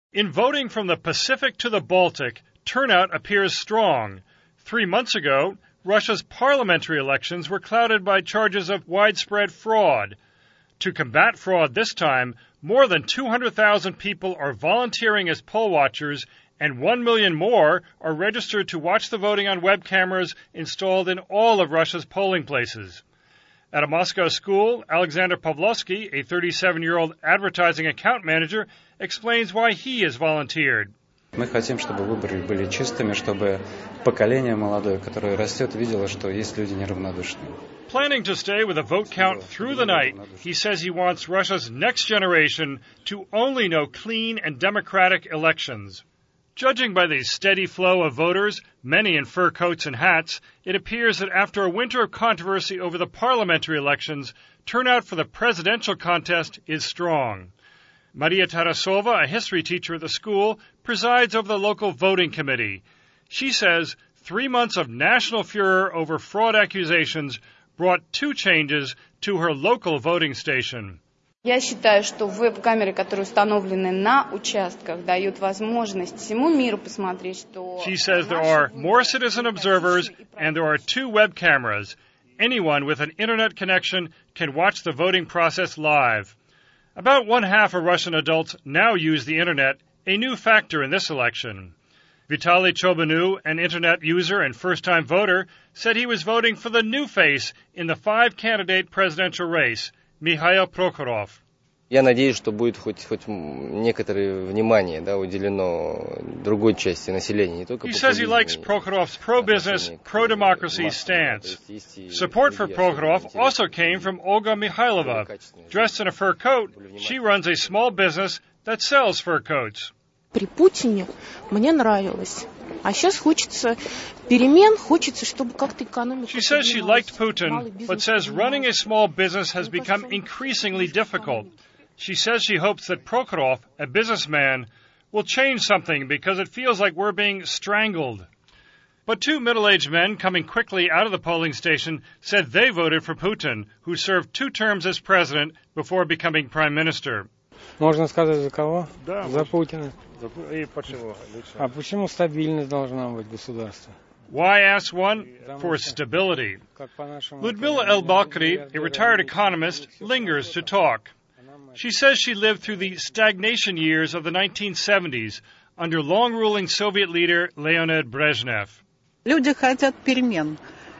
In voting from the Pacific to the Baltic, turnout appears strong. 3 months ago, Russia's parliamentary elections were clouded by charges of widespread fraud. To combat fraud this time, more than 200,000 people are volunteering as poll watchers, and 1 million more are registered to watch the voting on web cameras installed in all of Russia's polling places. At a Moscow school, Alexander Pavlovsky, a 37-year-old advertising account manager, explains why he has volunteered. Мы хотим, чтобы выборы были чистыми, чтобы поколение молодое, которое растет, видело, что есть люди неравнодушные. Planning to stay with a vote count through the night, he says he wants Russia's next generation to only know clean and democratic elections. Judging by the steady flow of voters, many in fur coats and hats, it appears that after a winter of controversy over the parliamentary elections, turnout for the presidential contest is strong. Maria Tarasova, a history teacher at the school, presides over the local voting committee. She says 3 months of national furor over fraud accusations brought 2 changes to her local voting station. Я считаю, что веб-камеры, которые установлены на участках, дают возможность всему миру посмотреть, что... She says there are more citizen observers and there are 2 web cameras. Anyone with an internet connection can watch the voting process live. About 1/2 of Russian adults now use the internet, a new factor in this election. Vitaly Chobanu, an internet user and first-time voter, said he was voting for the new face in the 5-candidate presidential race, Mikhail Prokhorov. Я надеюсь, что будет хоть некоторое внимание уделено другой части населения. He says he likes Prokhorov's pro-business, pro-democracy stance. Support for Prokhorov also came from Olga Mikhailova. Dressed in a fur coat, she runs a small business that sells fur coats. При Путине мне нравилось. А сейчас хочется перемен, хочется, чтобы как-то экономика... She says she liked Putin, but says running a small business has become increasingly difficult. She says she hopes that Prokhorov, a businessman, will change something because it feels like we're being strangled. But 2 middle-aged men coming quickly out of the polling station said they voted for Putin, who served 2 terms as president before becoming prime minister. Можно сказать, за кого? Да, за Путина. И почему? А почему стабильность должна быть государства? Why, asks one? For stability. Ludmila El-Bakri, a retired economist, lingers to talk. She says she lived through the stagnation years of the 1970s under long-ruling Soviet leader Leonid Brezhnev. Люди хотят перемен,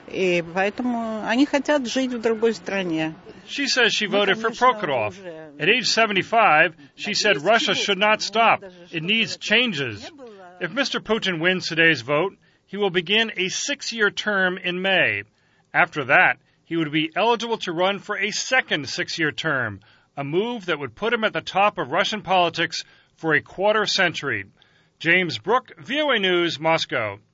и поэтому они хотят жить в другой стране. She says she voted for Prokhorov. At age 75, she said Russia should not stop. It needs changes. If Mr. Putin wins today's vote, he will begin a 6-year term in May. After that, he would be eligible to run for a second 6-year term, a move that would put him at the top of Russian politics for a quarter century. James Brooke, VOA News, Moscow.